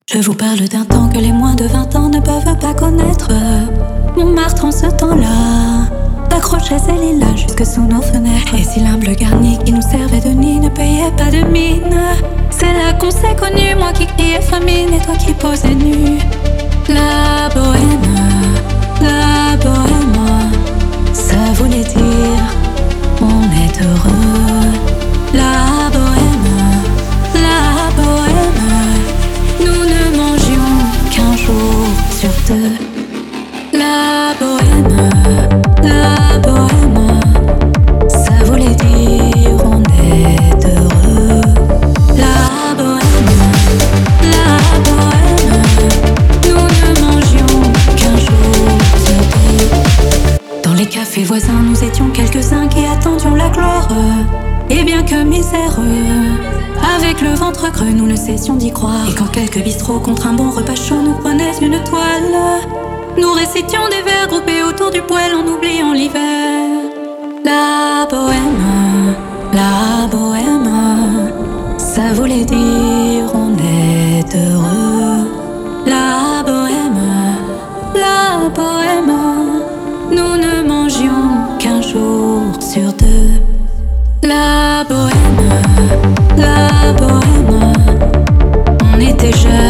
Je vous parle d'un temps que les moins de 20 ans ne peuvent pas connaître. Montmartre en ce temps-là t'accrochait ses lilas jusque sous nos fenêtres. Et si l'humble garni qui nous servait de nid ne payait pas de mine, c'est là qu'on s'est connus, moi qui criais famine et toi qui posais nu. La bohème, ça voulait dire on est heureux. La bohème, nous ne mangions qu'un jour sur deux. La bohème, ça voulait dire on est heureux. La bohème, nous ne mangions qu'un jour sur deux. Dans les cafés voisins, nous étions quelques-uns qui attendions la gloire. Et bien que miséreux, avec le ventre creux, nous ne cessions d'y croire. Et quand quelques bistrots contre un bon repas chaud nous prenaient une toile, nous récitions des vers groupés autour du poêle en oubliant l'hiver. La bohème, ça voulait dire on est heureux. La bohème, nous ne mangions qu'un jour sur deux. La bohème, on était jeunes.